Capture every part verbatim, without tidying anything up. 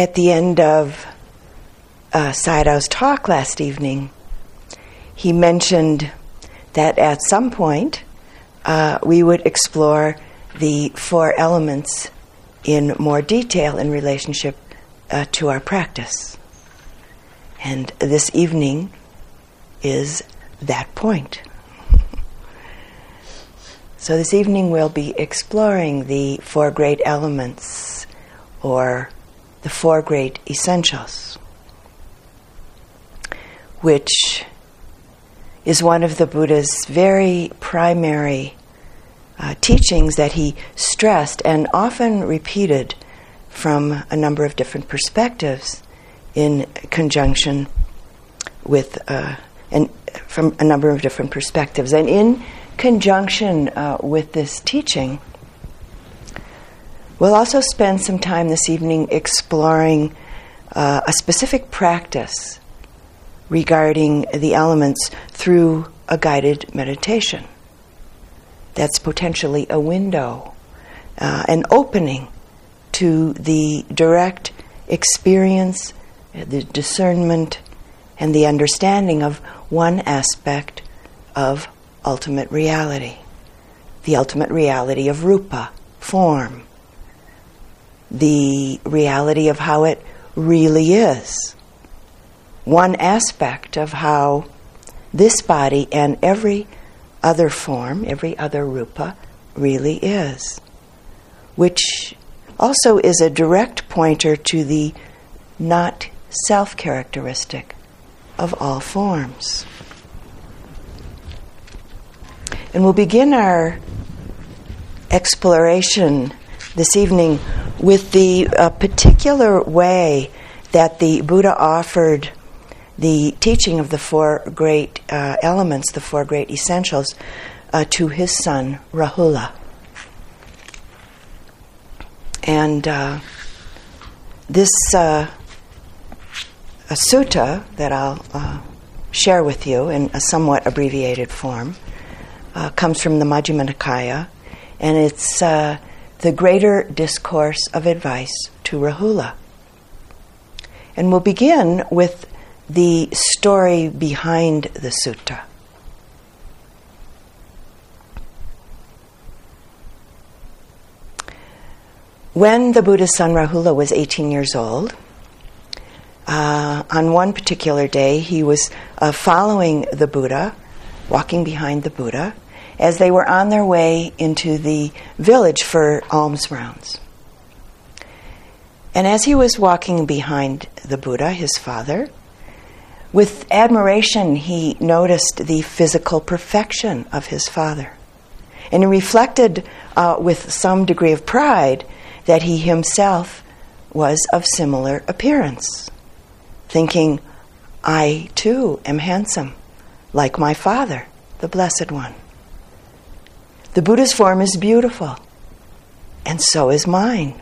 At the end of uh, Sayadaw's talk last evening, he mentioned that at some point uh, we would explore the four elements in more detail in relationship uh, to our practice. And this evening is that point. So this evening we'll be exploring the four great elements, or the four great essentials, which is one of the Buddha's very primary uh, teachings that he stressed and often repeated from a number of different perspectives in conjunction with, uh, and from a number of different perspectives. And in conjunction uh, with this teaching, we'll also spend some time this evening exploring uh, a specific practice regarding the elements through a guided meditation. That's potentially a window, uh, an opening to the direct experience, the discernment, and the understanding of one aspect of ultimate reality, the ultimate reality of rupa, form, the reality of how it really is, one aspect of how this body and every other form, every other rupa, really is, which also is a direct pointer to the not self-characteristic of all forms. And we'll begin our exploration this evening with the uh, particular way that the Buddha offered the teaching of the four great uh, elements, the four great essentials, uh, to his son Rahula. And uh, this uh, a sutta that I'll uh, share with you in a somewhat abbreviated form uh, comes from the Majjhima Nikaya, and it's uh, the greater discourse of advice to Rahula. And we'll begin with the story behind the sutta. When the Buddha's son Rahula was eighteen years old, uh, on one particular day he was uh, following the Buddha, walking behind the Buddha, as they were on their way into the village for alms rounds. And as he was walking behind the Buddha, his father, with admiration he noticed the physical perfection of his father. And he reflected uh, with some degree of pride that he himself was of similar appearance, thinking, I too am handsome, like my father, the Blessed One. The Buddha's form is beautiful, and so is mine.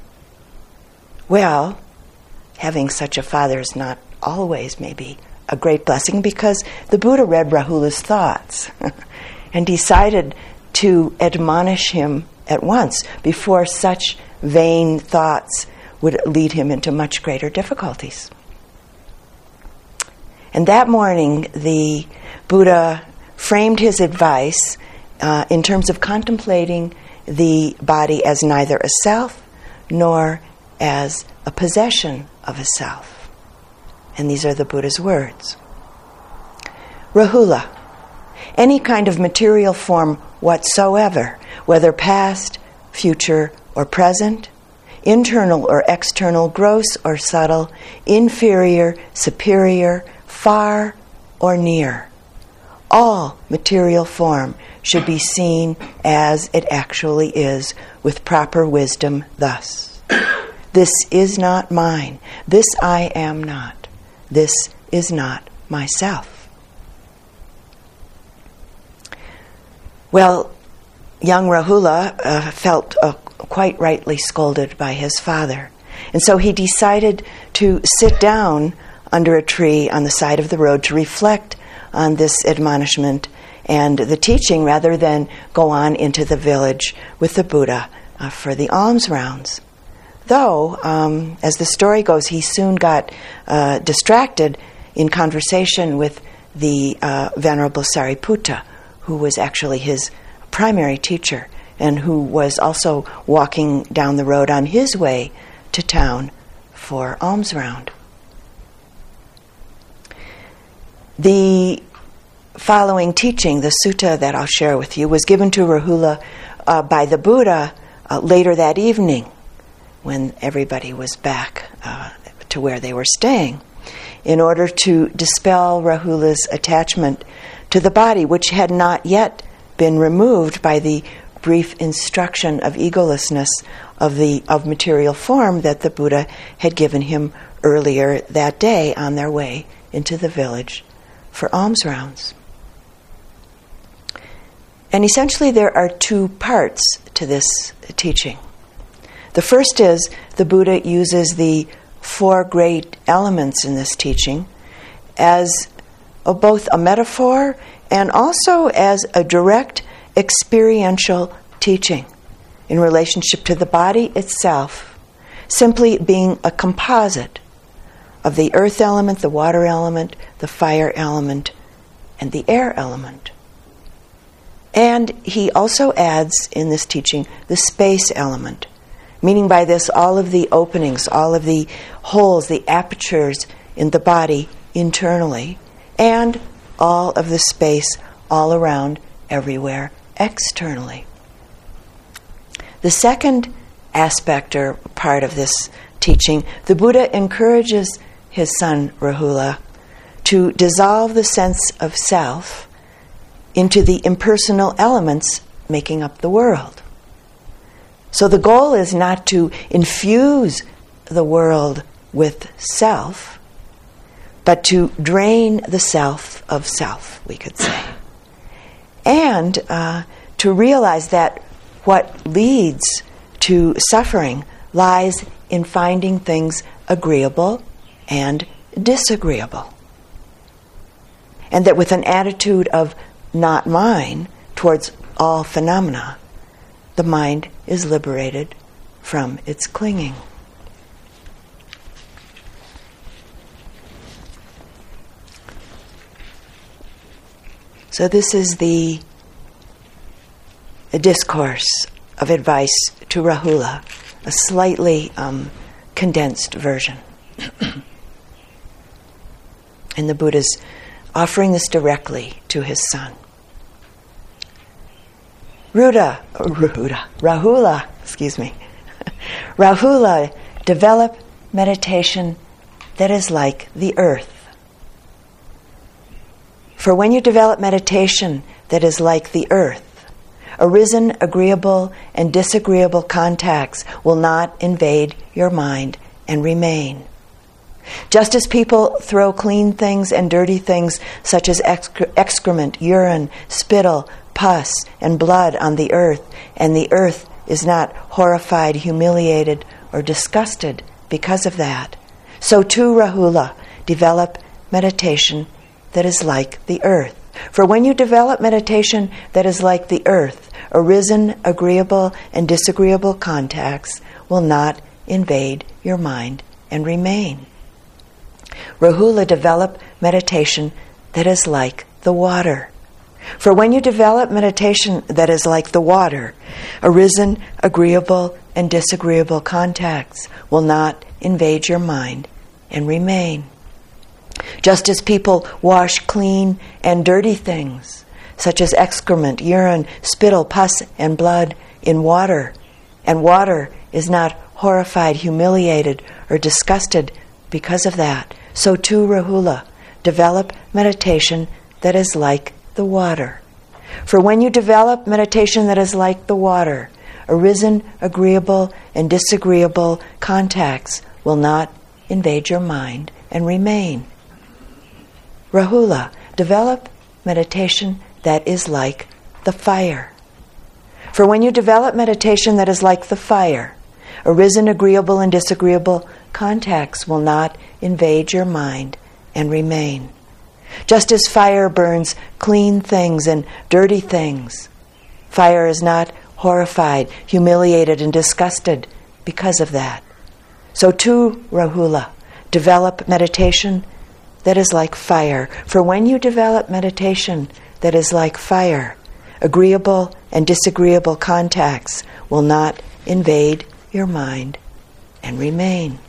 Well, having such a father is not always maybe a great blessing, because the Buddha read Rahula's thoughts and decided to admonish him at once before such vain thoughts would lead him into much greater difficulties. And that morning, the Buddha framed his advice uh, in terms of contemplating the body as neither a self nor as a possession of a self. And these are the Buddha's words. Rahula, any kind of material form whatsoever, whether past, future, or present, internal or external, gross or subtle, inferior, superior, far or near, all material form should be seen as it actually is with proper wisdom thus. This is not mine. This I am not. This is not myself. Well, young Rahula uh, felt uh, quite rightly scolded by his father. And so he decided to sit down under a tree on the side of the road to reflect on this admonishment and the teaching, rather than go on into the village with the Buddha uh, for the alms rounds. though, um, as the story goes, he soon got uh, distracted in conversation with the uh, Venerable Sariputta, who was actually his primary teacher and who was also walking down the road on his way to town for alms round. The following teaching, the sutta that I'll share with you, was given to Rahula uh, by the Buddha uh, later that evening when everybody was back uh, to where they were staying, in order to dispel Rahula's attachment to the body, which had not yet been removed by the brief instruction of egolessness of the of material form that the Buddha had given him earlier that day on their way into the village for alms rounds. And essentially there are two parts to this teaching. The first is the Buddha uses the four great elements in this teaching as a, both a metaphor and also as a direct experiential teaching in relationship to the body itself, simply being a composite of the earth element, the water element, the fire element, and the air element. And he also adds in this teaching the space element, meaning by this all of the openings, all of the holes, the apertures in the body internally, and all of the space all around, everywhere, externally. The second aspect or part of this teaching, the Buddha encourages his son Rahula to dissolve the sense of self into the impersonal elements making up the world. So the goal is not to infuse the world with self, but to drain the self of self, we could say. And uh, to realize that what leads to suffering lies in finding things agreeable and disagreeable. And that with an attitude of not mine towards all phenomena, the mind is liberated from its clinging. So this is the, the discourse of advice to Rahula, a slightly um, condensed version. And the Buddha's offering this directly to his son. Ruda, Ruda, Rahula, excuse me. Rahula, develop meditation that is like the earth. For when you develop meditation that is like the earth, arisen, agreeable, and disagreeable contacts will not invade your mind and remain. Just as people throw clean things and dirty things such as excre- excrement, urine, spittle, pus, and blood on the earth, and the earth is not horrified, humiliated, or disgusted because of that, so too, Rahula, develop meditation that is like the earth. For when you develop meditation that is like the earth, arisen, agreeable, and disagreeable contacts will not invade your mind and remain. Rahula, develop meditation that is like the water. For when you develop meditation that is like the water, arisen, agreeable, and disagreeable contacts will not invade your mind and remain. Just as people wash clean and dirty things, such as excrement, urine, spittle, pus, and blood, in water, and water is not horrified, humiliated, or disgusted because of that, so too, Rahula, develop meditation that is like the water. For when you develop meditation that is like the water, arisen, agreeable, and disagreeable contacts will not invade your mind and remain. Rahula, develop meditation that is like the fire. For when you develop meditation that is like the fire, arisen, agreeable, and disagreeable contacts will not invade your mind and remain. Just as fire burns clean things and dirty things, fire is not horrified, humiliated, and disgusted because of that. So too, Rahula, develop meditation that is like fire. For when you develop meditation that is like fire, agreeable and disagreeable contacts will not invade your mind and remain.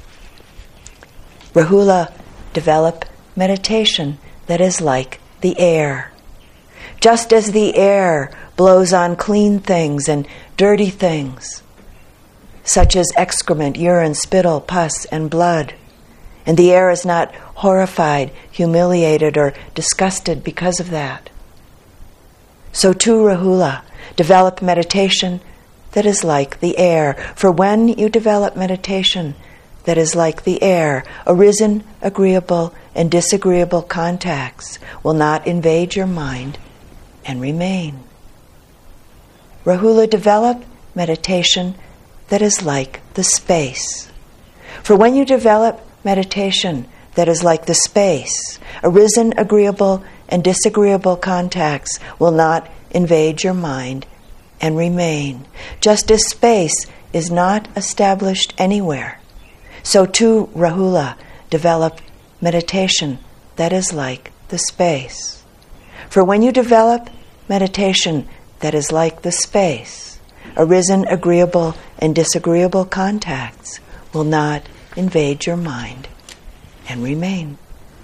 Rahula, develop meditation that is like the air. Just as the air blows on clean things and dirty things, such as excrement, urine, spittle, pus, and blood, and the air is not horrified, humiliated, or disgusted because of that. So too, Rahula, develop meditation that is like the air. For when you develop meditation that is like the air, arisen, agreeable, and disagreeable contacts will not invade your mind and remain. Rahula, develop meditation that is like the space. For when you develop meditation that is like the space, arisen, agreeable, and disagreeable contacts will not invade your mind and remain. Just as space is not established anywhere, so too, Rahula, develop meditation that is like the space. For when you develop meditation that is like the space, arisen, agreeable, and disagreeable contacts will not invade your mind and remain.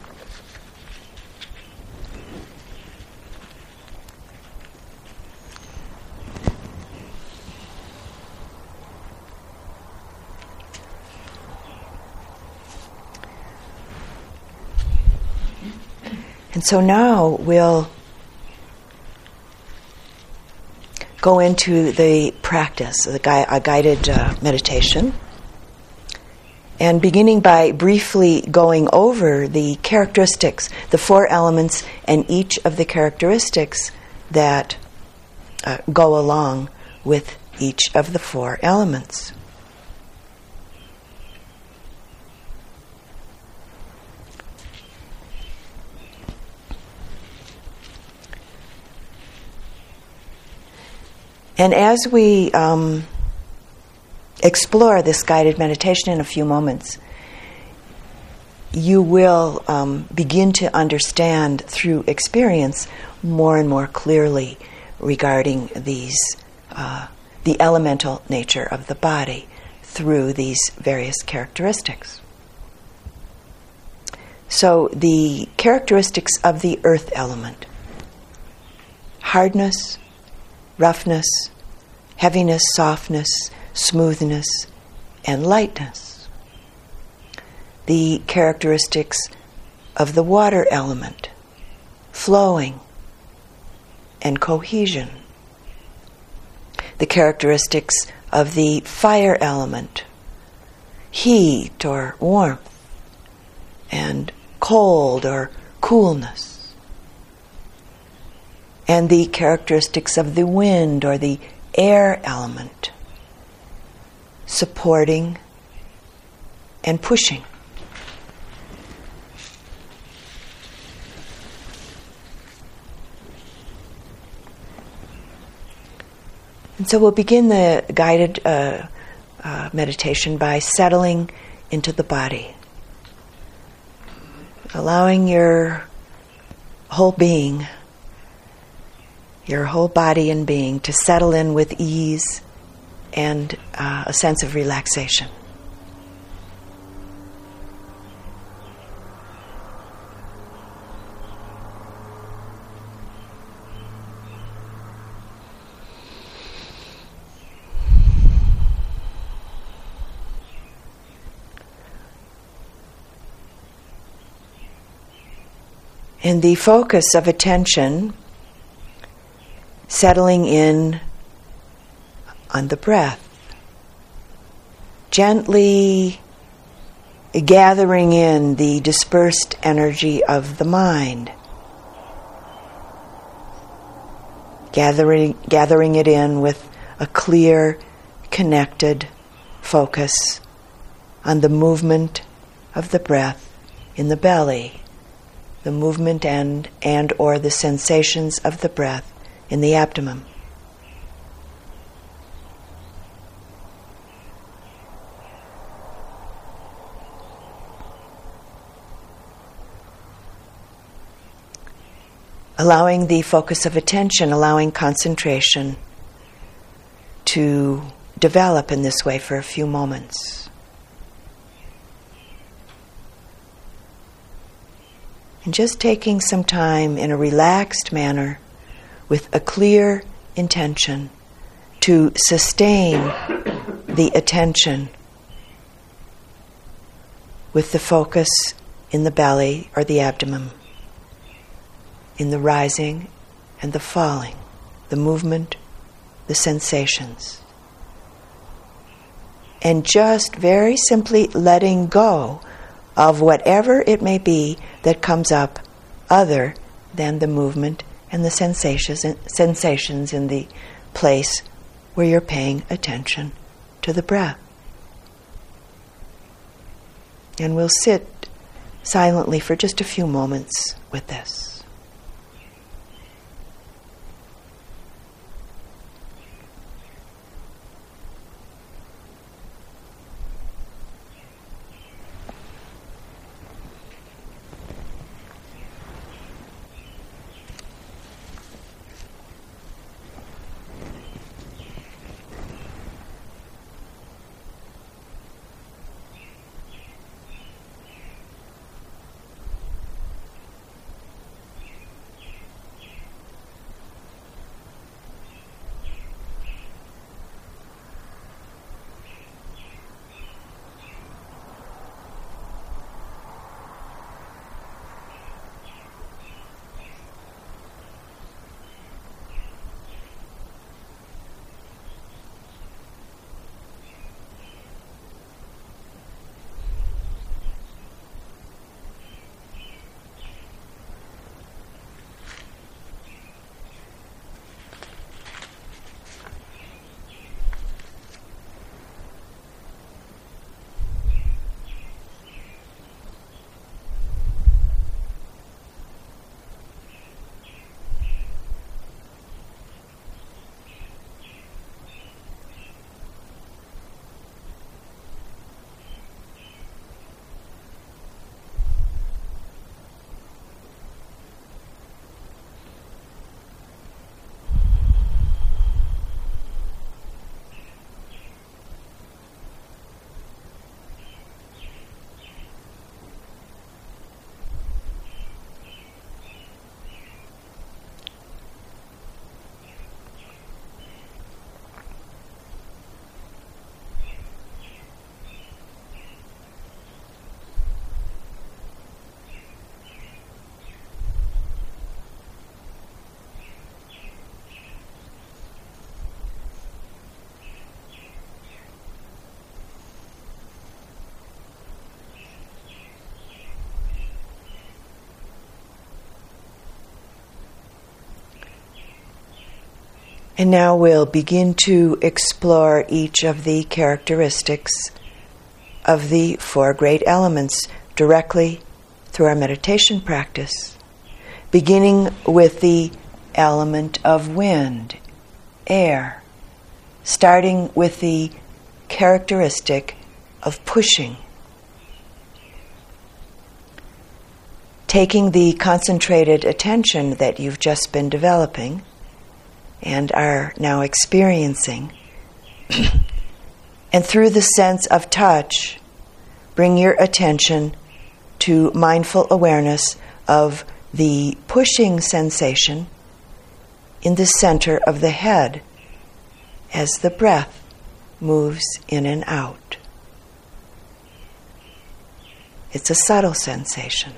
And so now we'll go into the practice, a, gui- a guided uh, meditation, and beginning by briefly going over the characteristics, the four elements, and each of the characteristics that uh, go along with each of the four elements. And as we um, explore this guided meditation in a few moments, you will um, begin to understand through experience more and more clearly regarding these, uh, the elemental nature of the body through these various characteristics. So the characteristics of the earth element: hardness, roughness, heaviness, softness, smoothness, and lightness. The characteristics of the water element: flowing and cohesion. The characteristics of the fire element: heat or warmth, and cold or coolness. And the characteristics of the wind or the air element: supporting and pushing. And so we'll begin the guided uh, uh, meditation by settling into the body, allowing your whole being, your whole body and being to settle in with ease and uh, a sense of relaxation. And the focus of attention settling in on the breath, gently gathering in the dispersed energy of the mind, gathering, gathering it in with a clear, connected focus on the movement of the breath in the belly, the movement and, and or the sensations of the breath in the abdomen. allowing the focus of attention, allowing concentration to develop in this way for a few moments. And just taking some time in a relaxed manner with a clear intention to sustain the attention with the focus in the belly or the abdomen, in the rising and the falling, the movement, the sensations. And just very simply letting go of whatever it may be that comes up other than the movement and the sensations sensations in the place where you're paying attention to the breath. And we'll sit silently for just a few moments with this. And now we'll begin to explore each of the characteristics of the four great elements directly through our meditation practice, beginning with the element of wind, air, starting with the characteristic of pushing. Taking the concentrated attention that you've just been developing and are now experiencing, and through the sense of touch, bring your attention to mindful awareness of the pushing sensation in the center of the head as the breath moves in and out. It's a subtle sensation.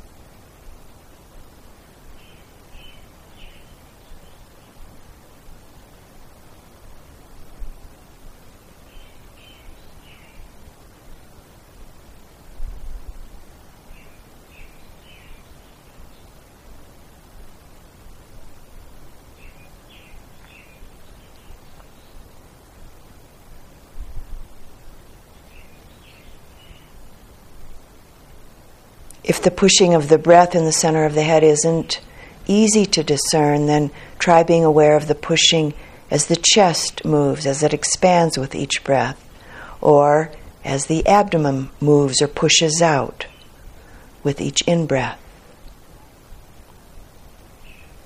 If the pushing of the breath in the center of the head isn't easy to discern, then try being aware of the pushing as the chest moves, as it expands with each breath, or as the abdomen moves or pushes out with each in-breath.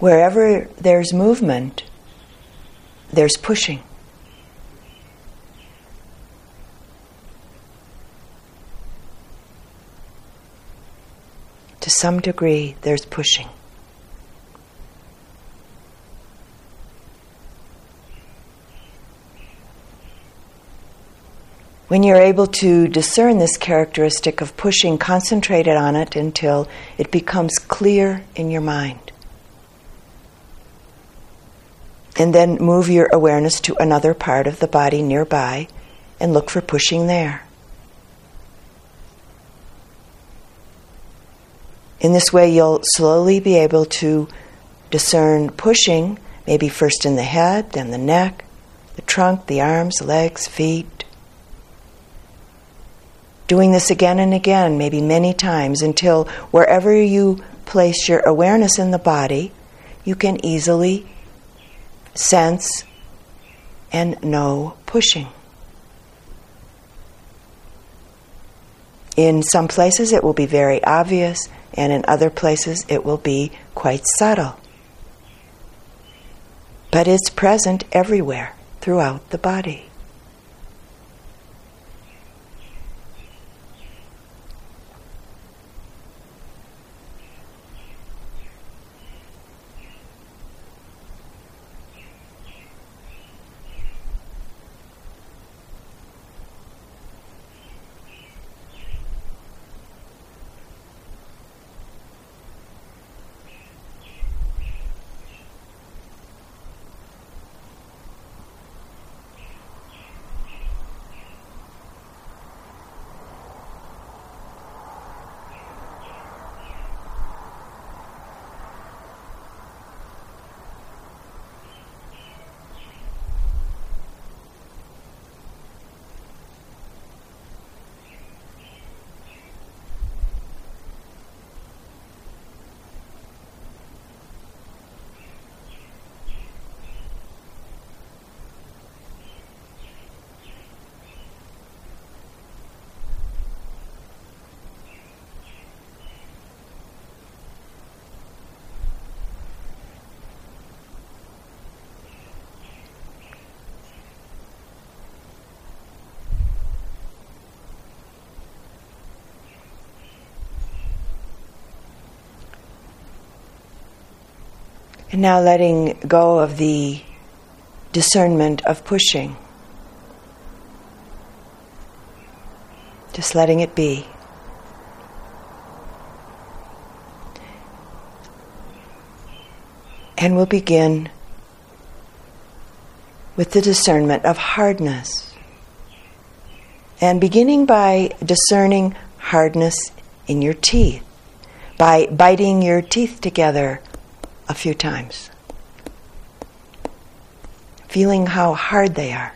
Wherever there's movement, there's pushing. To some degree, there's pushing. When you're able to discern this characteristic of pushing, concentrate on it until it becomes clear in your mind. And then move your awareness to another part of the body nearby and look for pushing there. In this way, you'll slowly be able to discern pushing, maybe first in the head, then the neck, the trunk, the arms, legs, feet. Doing this again and again, maybe many times, until wherever you place your awareness in the body, you can easily sense and know pushing. In some places it will be very obvious, and in other places it will be quite subtle. But it's present everywhere throughout the body. And now letting go of the discernment of pushing. Just letting it be. And we'll begin with the discernment of hardness. And beginning by discerning hardness in your teeth, by biting your teeth together a few times, feeling how hard they are.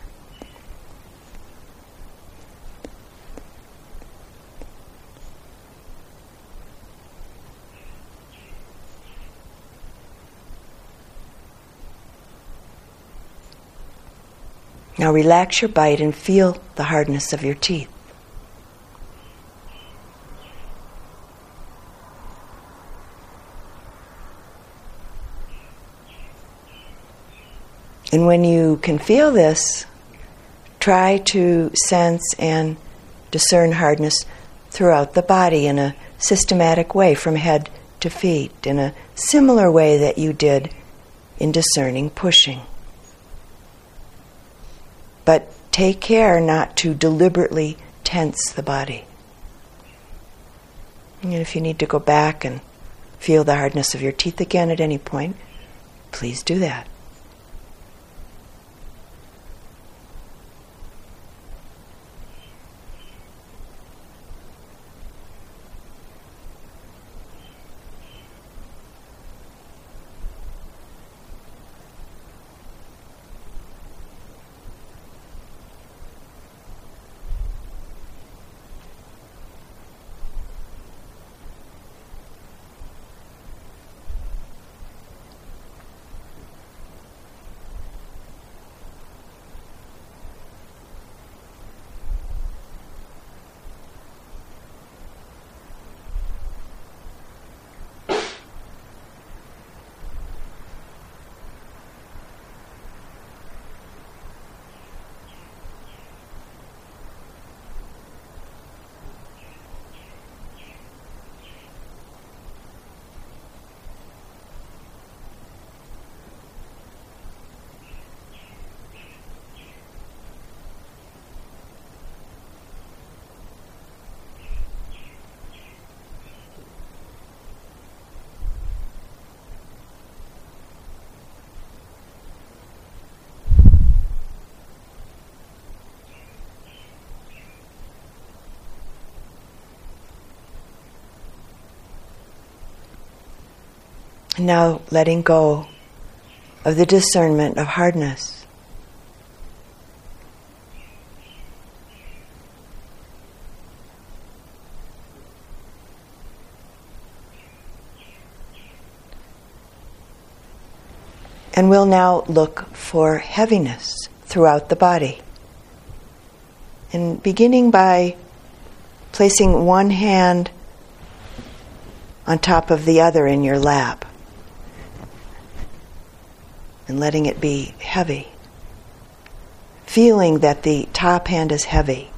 Now relax your bite and feel the hardness of your teeth. And when you can feel this, try to sense and discern hardness throughout the body in a systematic way, from head to feet, in a similar way that you did in discerning pushing. But take care not to deliberately tense the body. And if you need to go back and feel the hardness of your teeth again at any point, please do that. And now letting go of the discernment of hardness. And we'll now look for heaviness throughout the body. And beginning by placing one hand on top of the other in your lap and letting it be heavy. Feeling that the top hand is heavy.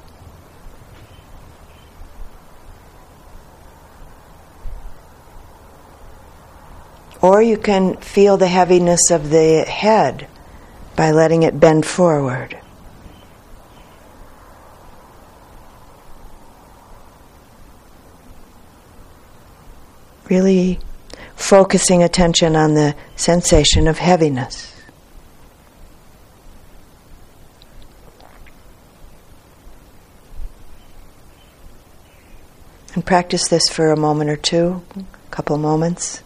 Or you can feel the heaviness of the head by letting it bend forward. Really focusing attention on the sensation of heaviness. And practice this for a moment or two, a couple moments.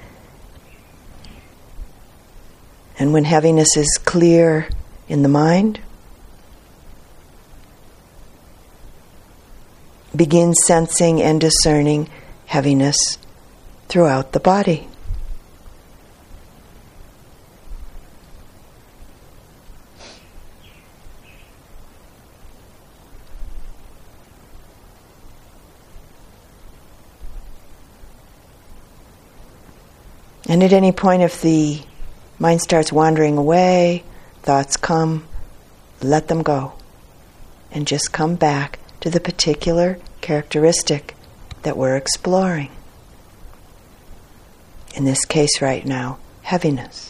And when heaviness is clear in the mind, begin sensing and discerning heaviness throughout the body. And at any point, if the mind starts wandering away, thoughts come, let them go. And just come back to the particular characteristic that we're exploring. In this case right now, heaviness.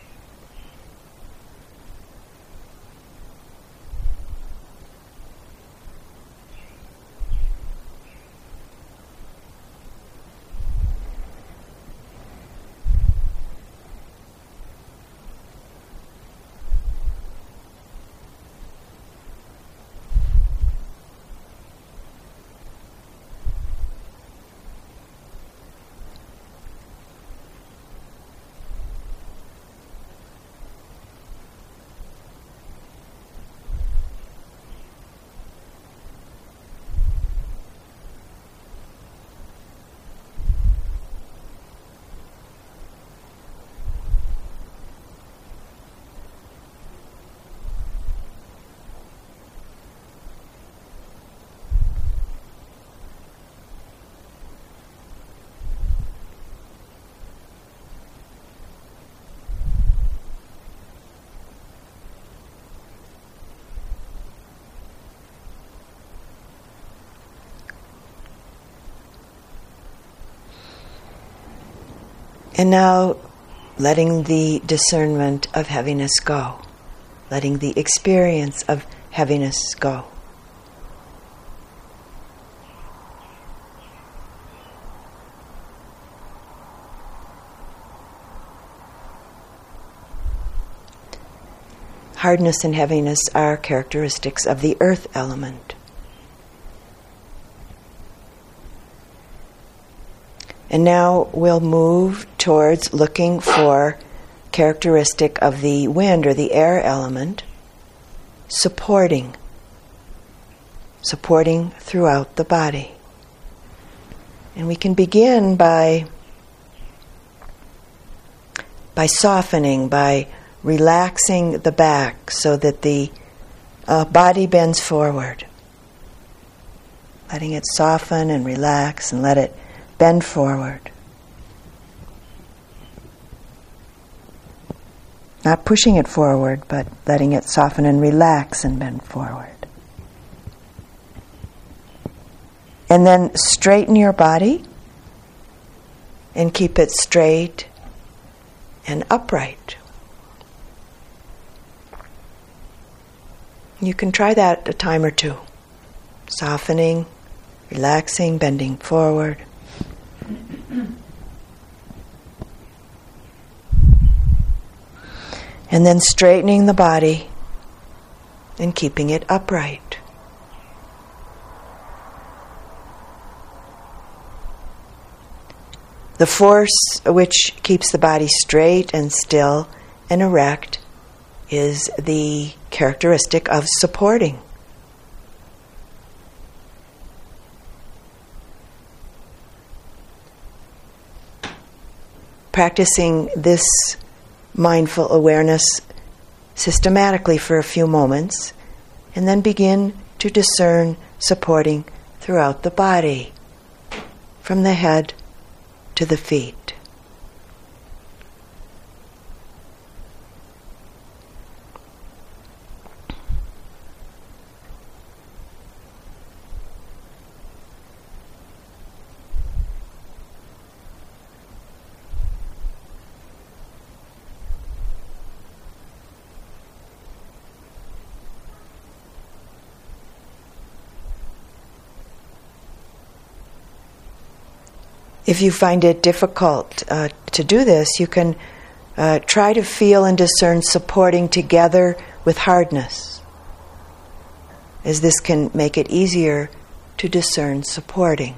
And now letting the discernment of heaviness go, letting the experience of heaviness go. Hardness and heaviness are characteristics of the earth element. And now we'll move towards looking for characteristic of the wind or the air element, supporting, supporting throughout the body. And we can begin by, by softening, by relaxing the back so that the uh, body bends forward. Letting it soften and relax and let it bend forward. Not pushing it forward, but letting it soften and relax and bend forward. And then straighten your body and keep it straight and upright. You can try that a time or two. Softening, relaxing, bending forward. And then straightening the body and keeping it upright. The force which keeps the body straight and still and erect is the characteristic of supporting. Practicing this mindful awareness systematically for a few moments, and then begin to discern supporting throughout the body, from the head to the feet. If you find it difficult uh, to do this, you can uh, try to feel and discern supporting together with hardness, as this can make it easier to discern supporting.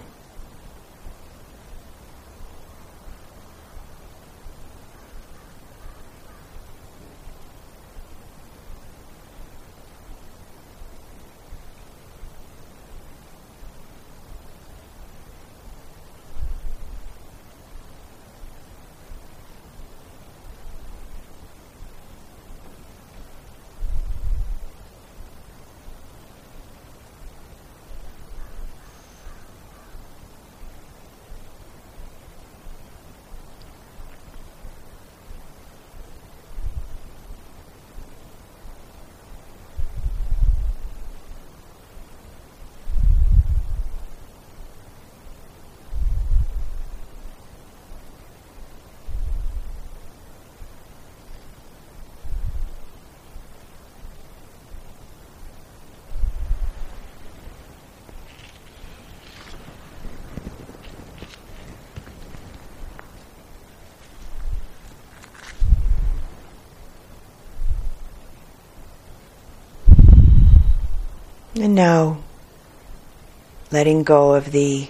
And now, letting go of the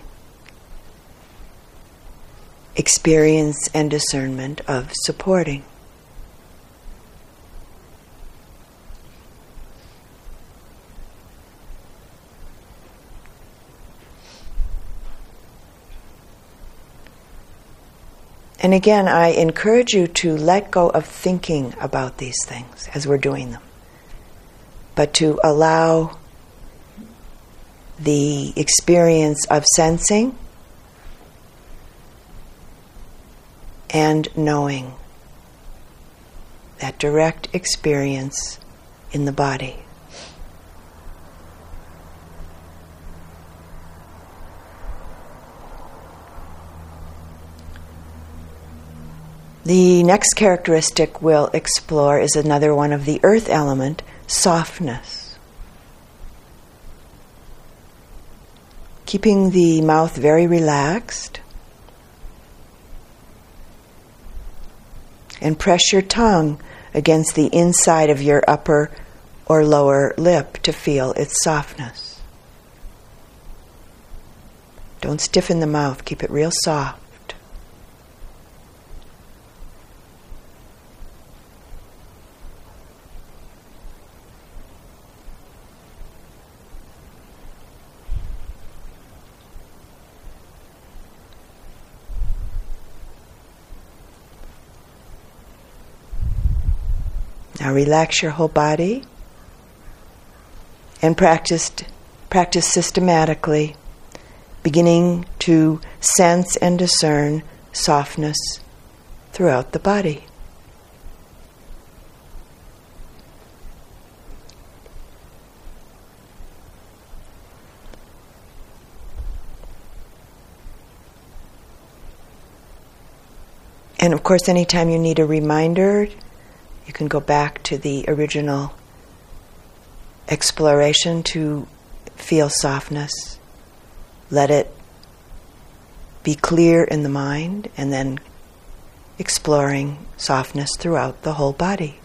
experience and discernment of supporting. And again, I encourage you to let go of thinking about these things as we're doing them, but to allow the experience of sensing and knowing, that direct experience in the body. The next characteristic we'll explore is another one of the earth element, softness. Keeping the mouth very relaxed, and press your tongue against the inside of your upper or lower lip to feel its softness. Don't stiffen the mouth, keep it real soft. Now relax your whole body and practice, practice systematically, beginning to sense and discern softness throughout the body. And of course, anytime you need a reminder, you can go back to the original exploration to feel softness. Let it be clear in the mind, and then exploring softness throughout the whole body.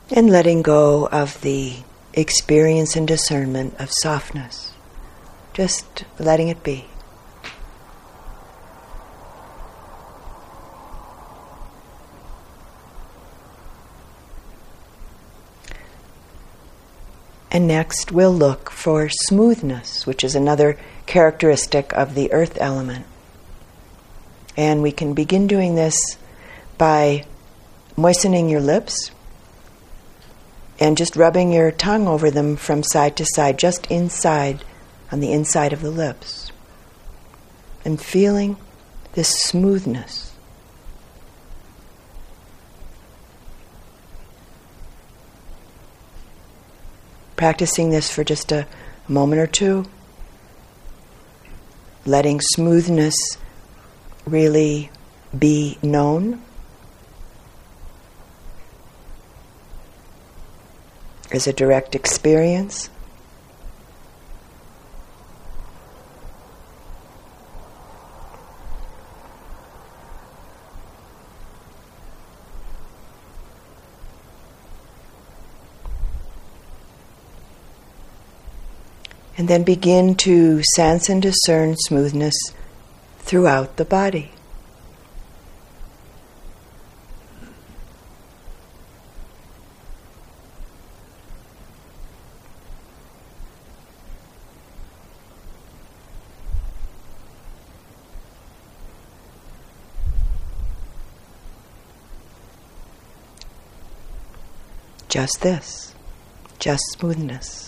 And letting go of the experience and discernment of softness. Just letting it be. And next we'll look for smoothness, which is another characteristic of the earth element. And we can begin doing this by moistening your lips and just rubbing your tongue over them from side to side, just inside, on the inside of the lips. And feeling this smoothness. Practicing this for just a moment or two. Letting smoothness really be known. As a direct experience. And then begin to sense and discern smoothness throughout the body. Just this, just smoothness.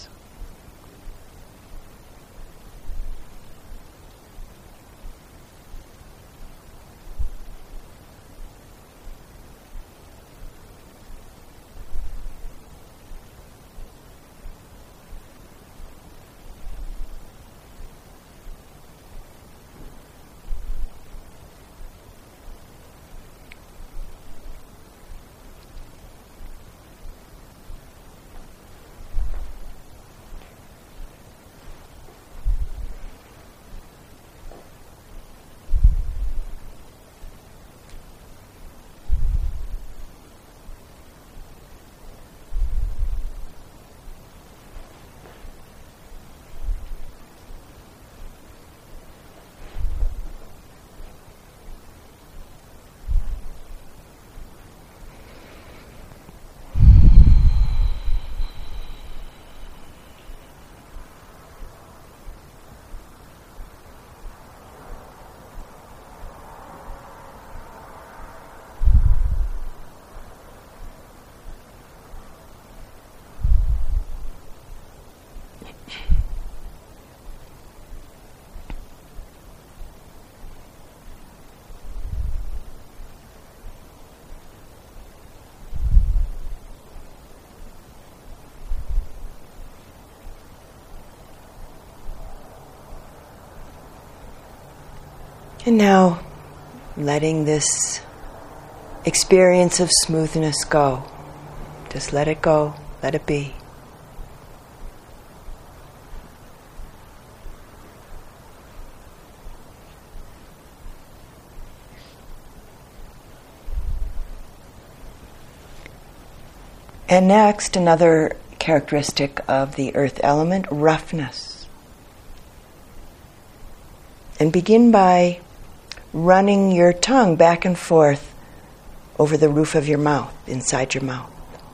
And now, letting this experience of smoothness go. Just let it go, let it be. And next, another characteristic of the earth element, roughness. And begin by running your tongue back and forth over the roof of your mouth, inside your mouth.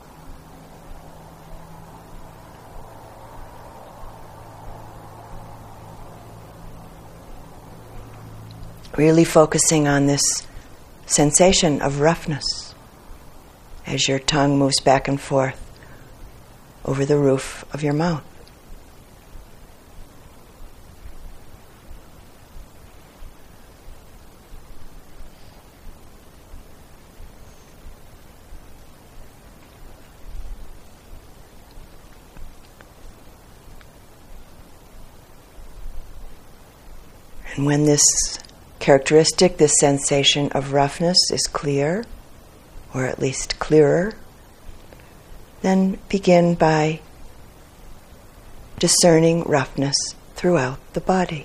Really focusing on this sensation of roughness as your tongue moves back and forth over the roof of your mouth. And when this characteristic, this sensation of roughness is clear, or at least clearer, then begin by discerning roughness throughout the body.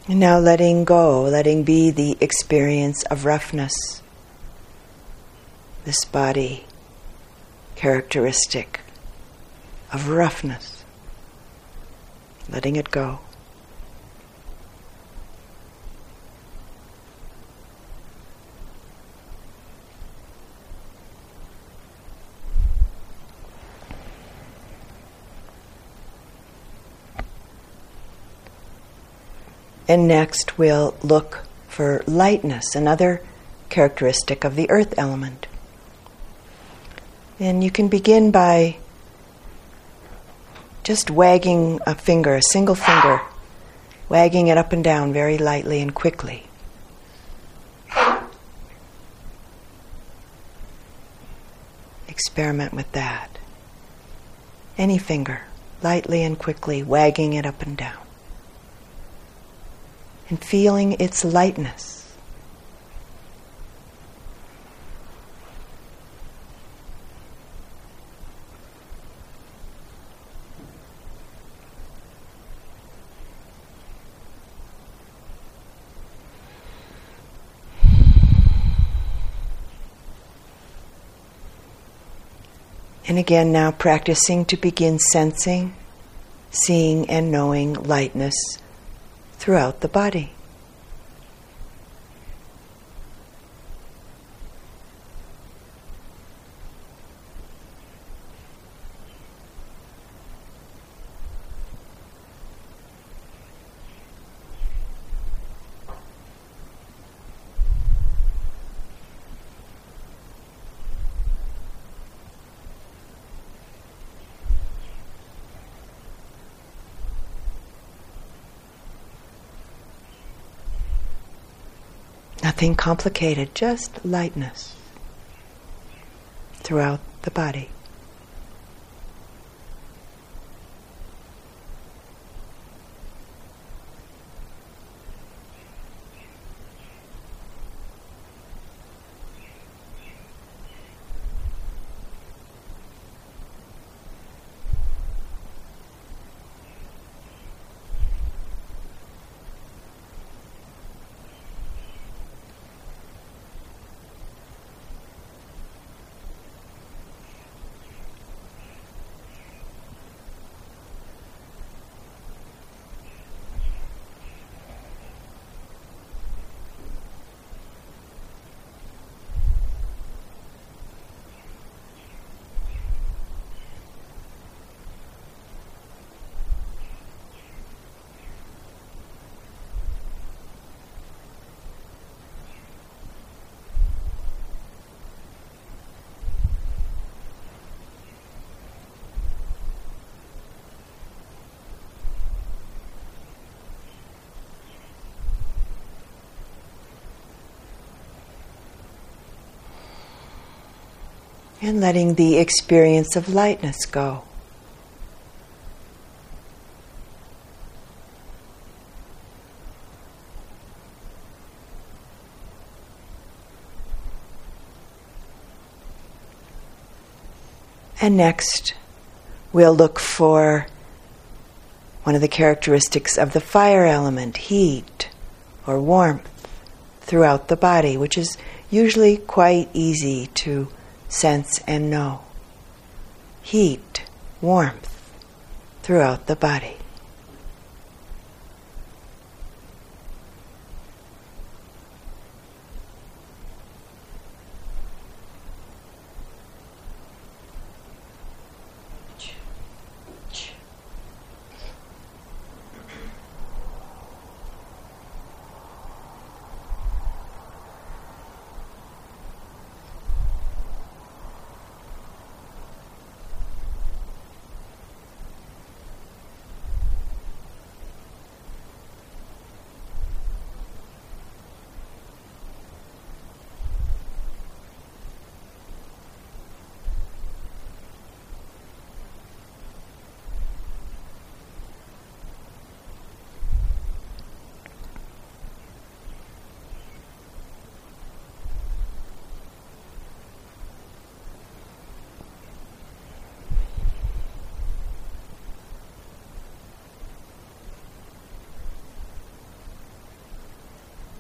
And now letting go, letting be the experience of roughness, this body characteristic of roughness, letting it go. And next we'll look for lightness, another characteristic of the earth element. And you can begin by just wagging a finger, a single finger, wagging it up and down very lightly and quickly. Experiment with that. Any finger, lightly and quickly, wagging it up and down. And feeling its lightness. And again now practicing to begin sensing, seeing and knowing lightness throughout the body. Nothing complicated, just lightness throughout the body. And letting the experience of lightness go. And next, we'll look for one of the characteristics of the fire element, heat or warmth throughout the body, which is usually quite easy to sense and know. Heat, warmth throughout the body.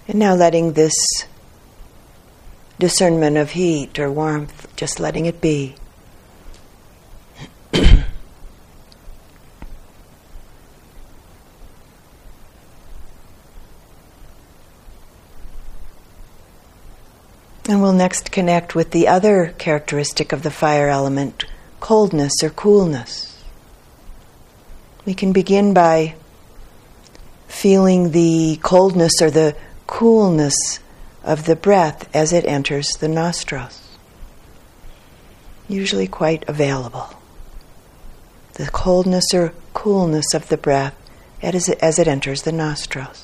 And now letting this discernment of heat or warmth, just letting it be. And we'll next connect with the other characteristic of the fire element, coldness or coolness. We can begin by feeling the coldness or the coolness of the breath as it enters the nostrils. Usually quite available. The coldness or coolness of the breath as it, as it enters the nostrils.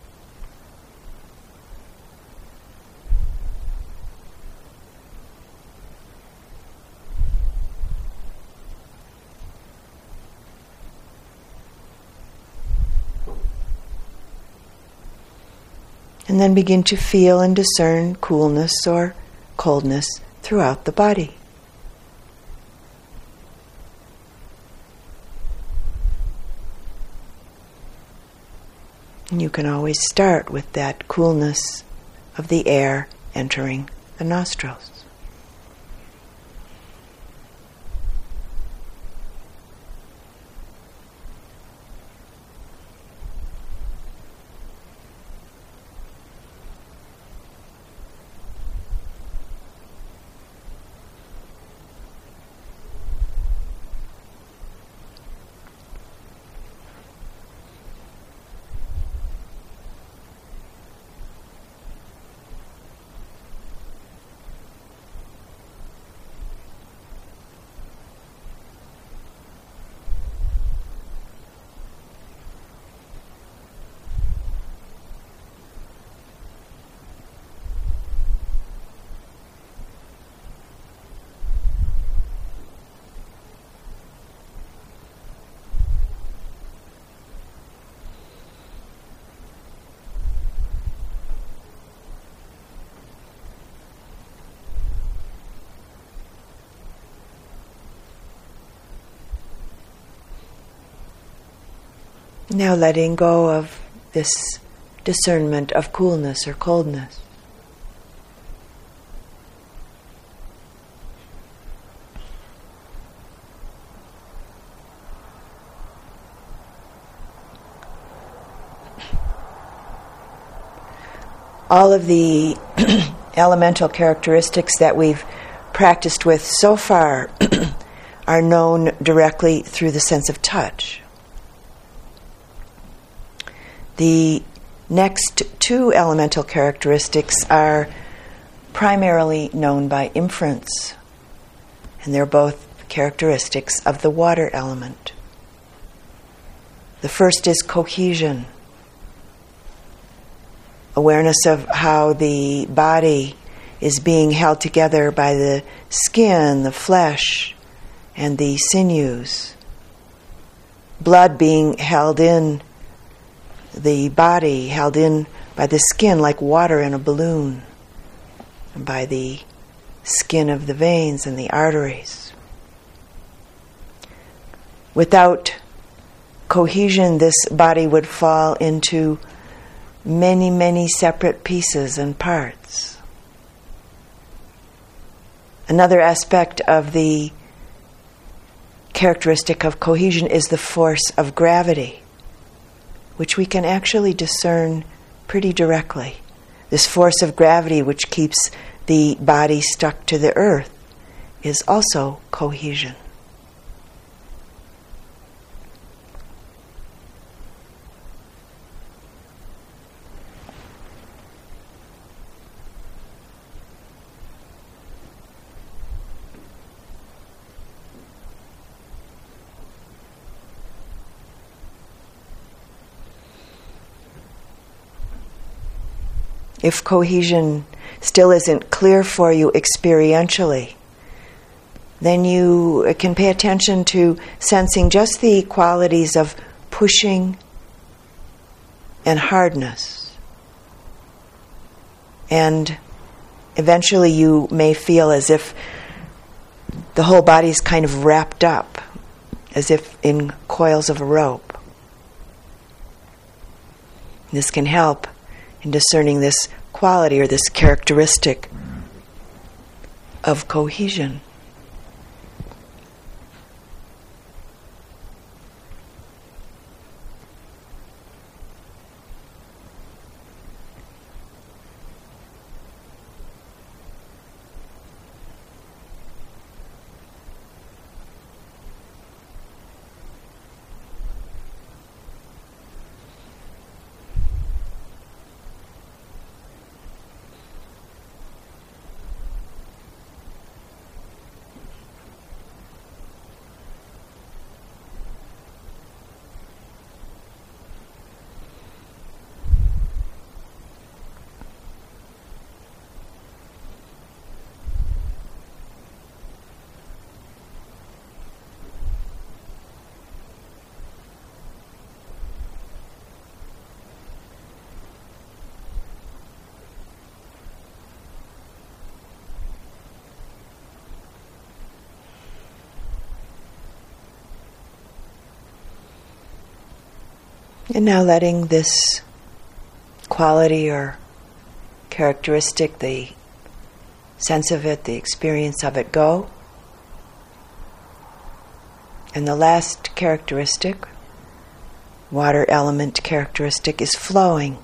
And then begin to feel and discern coolness or coldness throughout the body. And you can always start with that coolness of the air entering the nostrils. Now letting go of this discernment of coolness or coldness. All of the elemental characteristics that we've practiced with so far are known directly through the sense of touch. The next two elemental characteristics are primarily known by inference, and they're both characteristics of the water element. The first is cohesion, awareness of how the body is being held together by the skin, the flesh, and the sinews. Blood being held in the body, held in by the skin like water in a balloon, and by the skin of the veins and the arteries. Without cohesion, this body would fall into many, many separate pieces and parts. Another aspect of the characteristic of cohesion is the force of gravity, which we can actually discern pretty directly. This force of gravity which keeps the body stuck to the earth is also cohesion. If cohesion still isn't clear for you experientially, then you can pay attention to sensing just the qualities of pushing and hardness. And eventually you may feel as if the whole body is kind of wrapped up, as if in coils of a rope. This can help in discerning this quality or this characteristic of cohesion. And now letting this quality or characteristic, the sense of it, the experience of it go. And the last characteristic, water element characteristic, is flowing.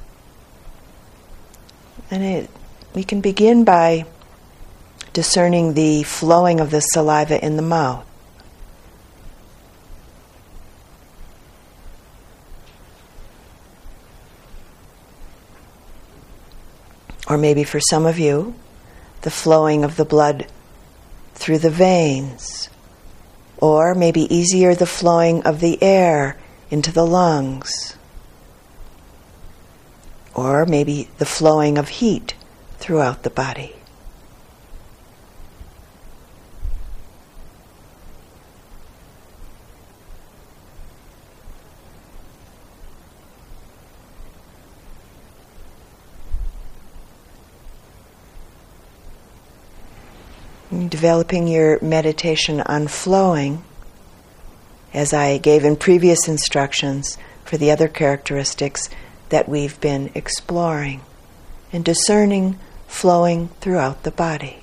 And it, we can begin by discerning the flowing of the saliva in the mouth. Or maybe for some of you, the flowing of the blood through the veins. Or maybe easier, the flowing of the air into the lungs. Or maybe the flowing of heat throughout the body. Developing your meditation on flowing, as I gave in previous instructions for the other characteristics that we've been exploring, and discerning flowing throughout the body.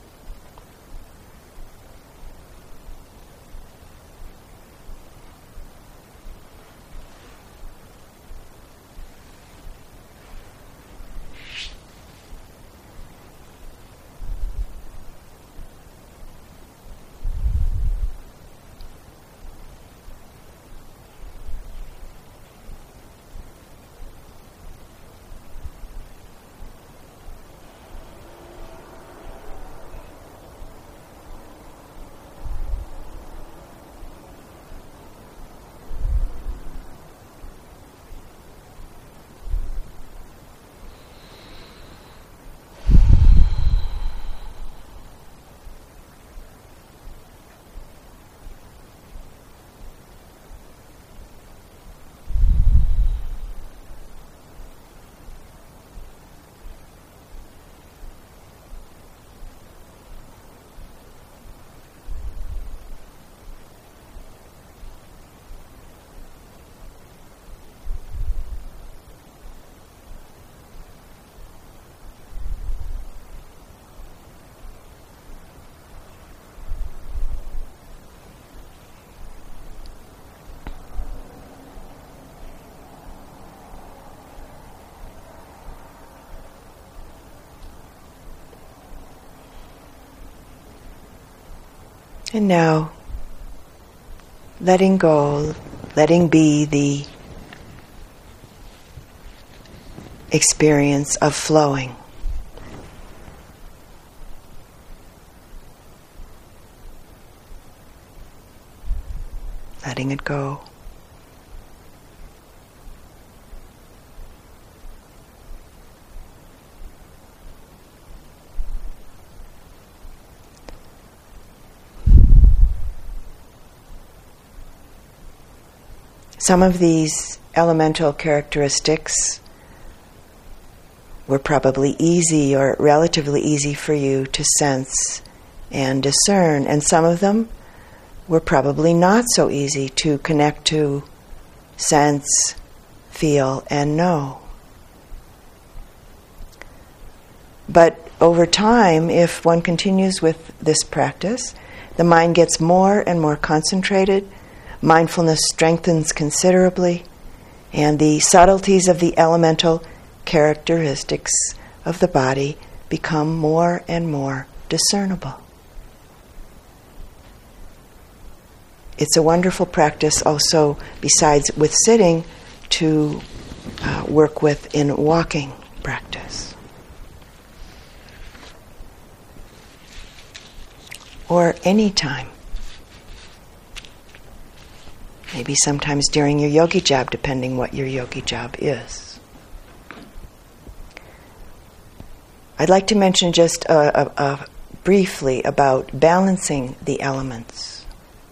And now, letting go, letting be the experience of flowing. Letting it go. Some of these elemental characteristics were probably easy or relatively easy for you to sense and discern, and some of them were probably not so easy to connect to, sense, feel, and know. But over time, if one continues with this practice, the mind gets more and more concentrated, mindfulness strengthens considerably, and the subtleties of the elemental characteristics of the body become more and more discernible. It's a wonderful practice also, besides with sitting, to uh, work with in walking practice. Or any time. Maybe sometimes during your yogi job, depending what your yogi job is. I'd like to mention just uh, uh, uh, briefly about balancing the elements.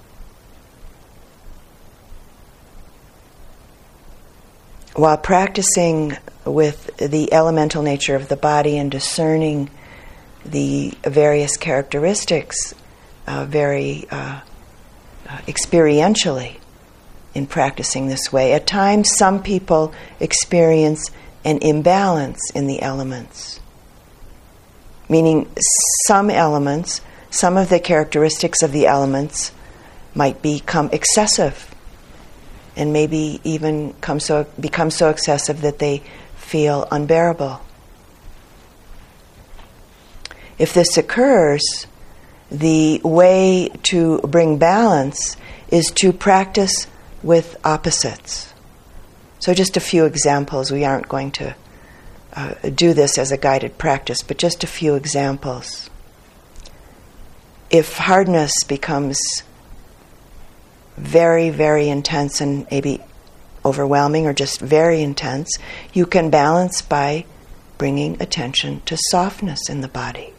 While practicing with the elemental nature of the body and discerning the various characteristics uh, very uh, uh, experientially in practicing this way, at times some people experience an imbalance in the elements. Meaning some elements, some of the characteristics of the elements might become excessive and maybe even come so, become so excessive that they feel unbearable. If this occurs, the way to bring balance is to practice with opposites. So just a few examples. We aren't going to uh, do this as a guided practice, but just a few examples. If hardness becomes very, very intense and maybe overwhelming or just very intense, you can balance by bringing attention to softness in the body.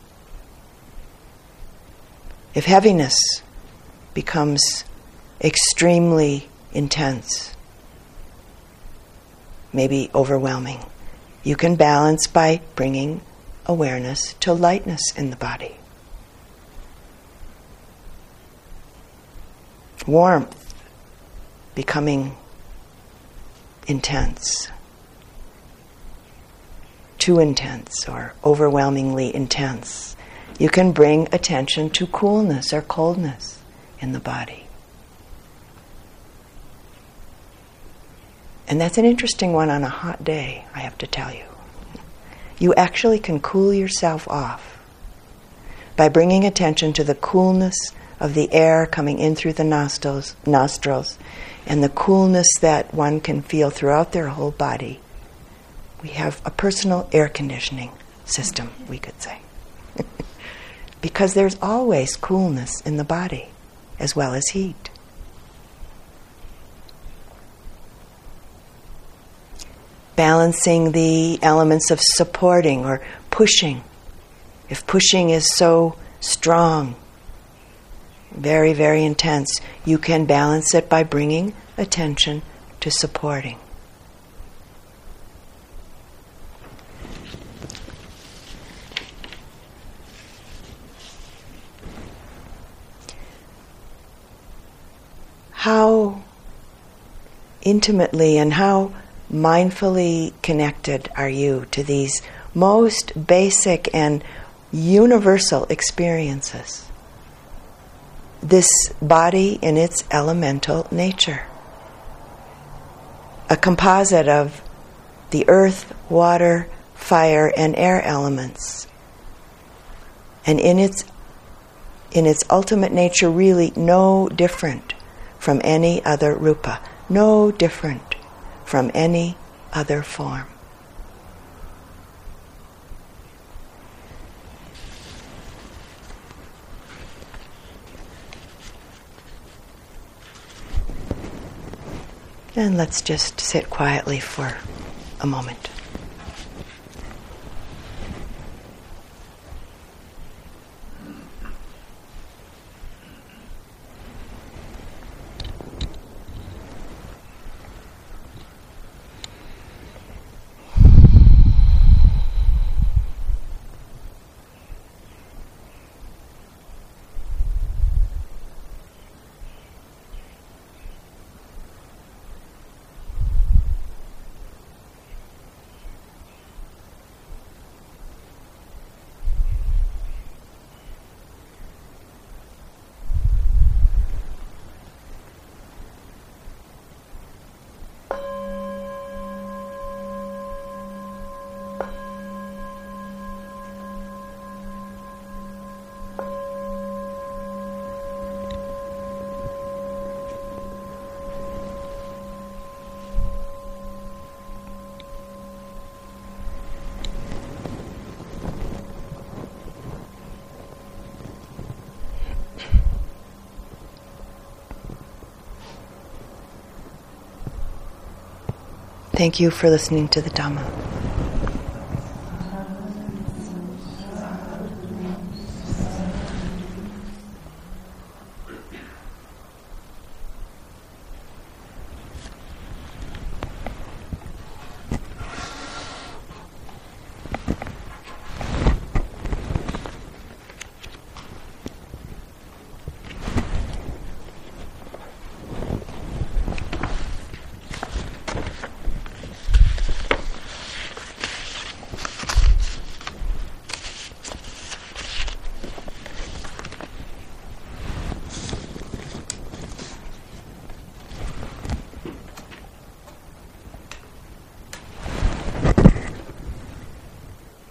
If heaviness becomes extremely intense, maybe overwhelming, you can balance by bringing awareness to lightness in the body. Warmth becoming intense, too intense or overwhelmingly intense, you can bring attention to coolness or coldness in the body. And that's an interesting one on a hot day, I have to tell you. You actually can cool yourself off by bringing attention to the coolness of the air coming in through the nostrils, nostrils and the coolness that one can feel throughout their whole body. We have a personal air conditioning system, we could say. Because there's always coolness in the body, as well as heat. Balancing the elements of supporting or pushing. If pushing is so strong, very, very intense, you can balance it by bringing attention to supporting. How intimately and how mindfully connected are you to these most basic and universal experiences? This body in its elemental nature. A composite of the earth, water, fire, and air elements. And in its in its ultimate nature, really no different from any other rupa, no different from any other form. And let's just sit quietly for a moment. Thank you for listening to the Dhamma.